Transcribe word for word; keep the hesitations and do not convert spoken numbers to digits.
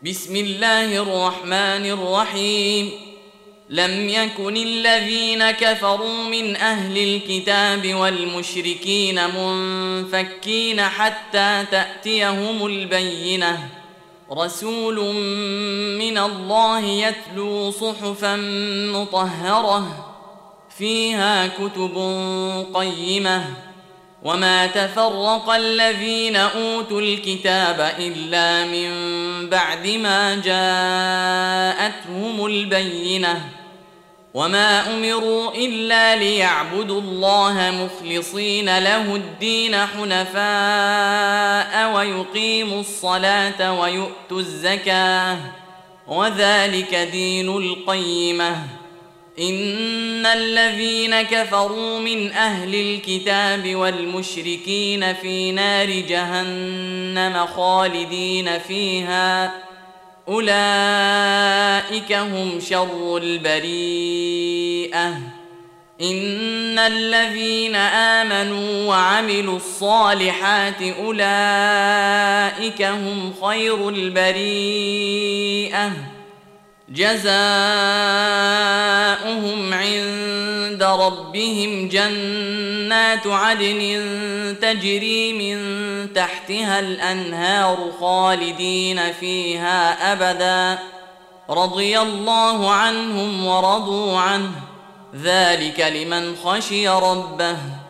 بسم الله الرحمن الرحيم. لم يكن الذين كفروا من أهل الكتاب والمشركين منفكين حتى تأتيهم البينة، رسول من الله يتلو صحفا مطهرة فيها كتب قيمة، وما تفرق الذين أوتوا الكتاب إلا من بعد ما جاءتهم البينة، وما أمروا إلا ليعبدوا الله مخلصين له الدين حنفاء ويقيموا الصلاة ويؤتوا الزكاة، وذلك دين القيمة. إن الذين كفروا من أهل الكتاب والمشركين في نار جهنم خالدين فيها، أولئك هم شر البريئة. إن الذين آمنوا وعملوا الصالحات أولئك هم خير البريئة، جزاؤهم عند ربهم جنات عدن تجري من تحتها الأنهار خالدين فيها أبدا، رضي الله عنهم ورضوا عنه، ذلك لمن خشي ربه.